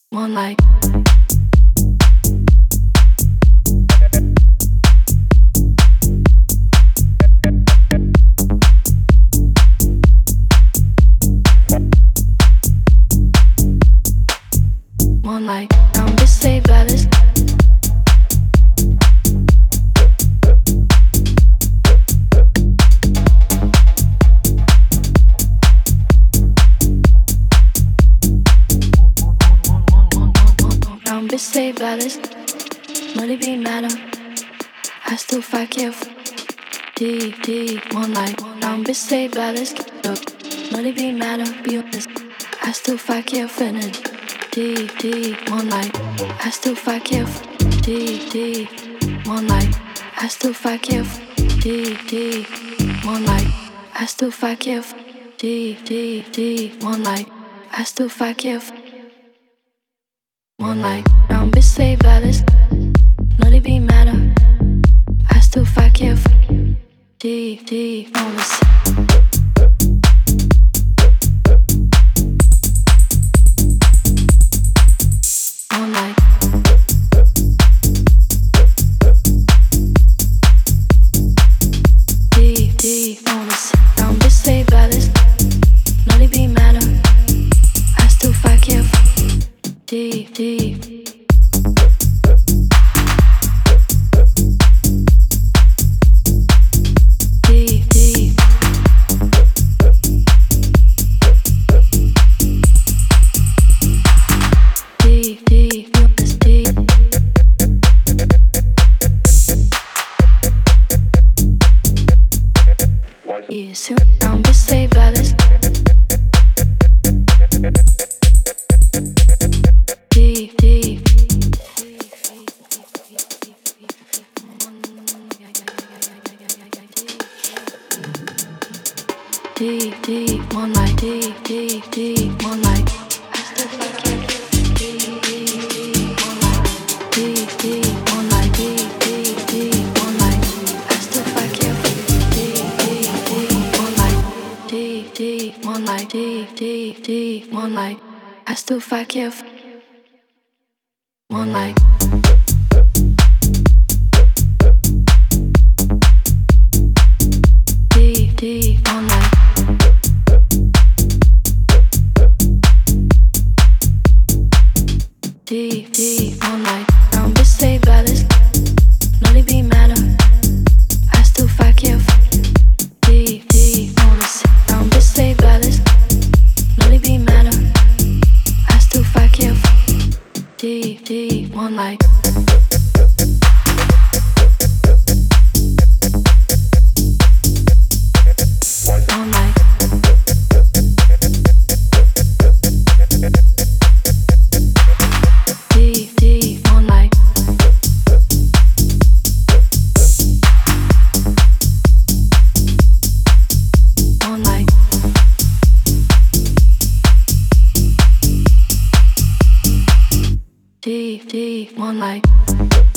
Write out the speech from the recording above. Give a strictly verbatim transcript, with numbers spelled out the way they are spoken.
Moonlight. Moonlight. Don't be say baddest. Don't be say baddest. Money be matter. I still fuck you. D D Moonlight. Don't be say baddest. Money be matter. Be honest. I still fuck you. Finish. D D Moonlight. I still fuck you. D D Moonlight. I still fuck you. D D Moonlight. I still fuck you. D D D Moonlight. I still fuck you. Moonlight. Don't be say baddest. Not it be matter. I still fuck you. D D Moonlight. Moonlight. D D Moonlight. Don't be say baddest. Not it be matter. I still fuck you. D D. D D. D D. Yes, D. Yeah, soon don't be say baddest. D D. D D Moonlight. D D D Moonlight. I still fuck you. D D D Moonlight. D D Moonlight. D D D Moonlight. I still fuck you. D D D Moonlight. D D Moonlight. D D D Moonlight. I still fuck you. Moonlight. D D Moonlight. D D Moonlight. Don't be say baddest. Not it be matter. I still fuck you. D D Moonlight. Don't be say baddest. Not it be matter. I still fuck you. D D Moonlight. Moonlight. D D Moonlight. Moonlight. D D Moonlight.